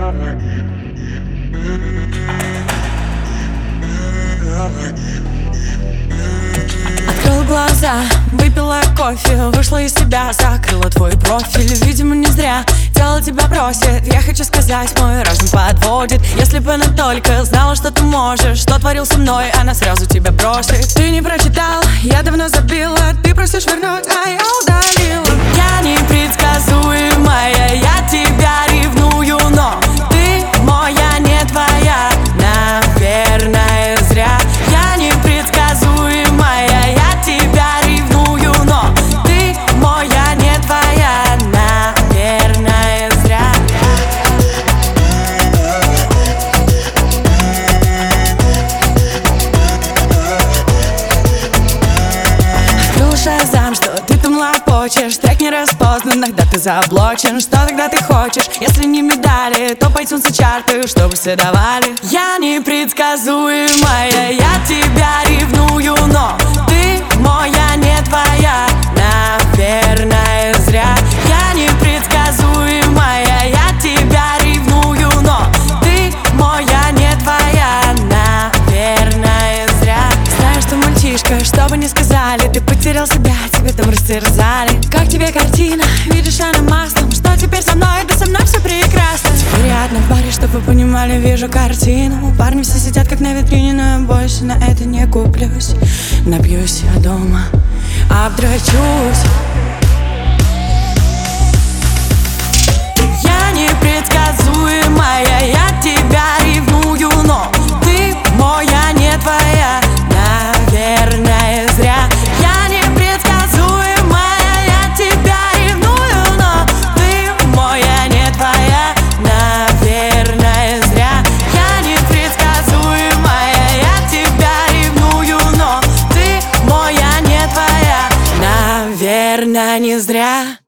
Открыла глаза, выпила кофе, вышла из себя, закрыла твой профиль. Видимо, не зря тело тебя просит. Я хочу сказать, мой разум подводит. Если бы она только знала, что ты можешь, что творил со мной, она сразу тебя бросит. Ты не прочитал, я давно забила. Ты просишь вернуть, а я удалила. Я непредсказуемая, я тебя ревную, но ты моя, не твоя. Наверное, зря. Я непредсказуемая, я тебя ревную, но ты моя, не твоя. Наверное, зря. Открыл Шазам, что ты там лопочешь. Трек не распознан, иногда ты заблочен. Что тогда ты хочешь? Если не медали, то пойдутся чарты, чтобы все давали. Я непредсказуемая, я тебя ревную, но ты моя, не твоя. Наверное, зря. Я непредсказуемая, я тебя ревную, но ты моя, не твоя. Наверное, зря. Знаешь, что мальчишка, что бы ни сказали, ты потерял себя, тебе там растерзали. Как тебе картина? Видишь, она маслом. Что теперь со мной? Да со мной все прекрасно. Теперь я одна в баре, чтобы вы понимали, вижу картину. Парни все сидят как на витрине, но я больше на это не куплюсь. Напьюсь я дома, обдрачусь. Я непредсказуемая, я тебя ревную, но ты моя, не твоя. Наверное, зря. Я непредсказуемая, я тебя ревную, но ты моя, не твоя. Наверное, зря. Я непредсказуемая, я тебя ревную, но ты моя, не твоя. Наверное, не зря.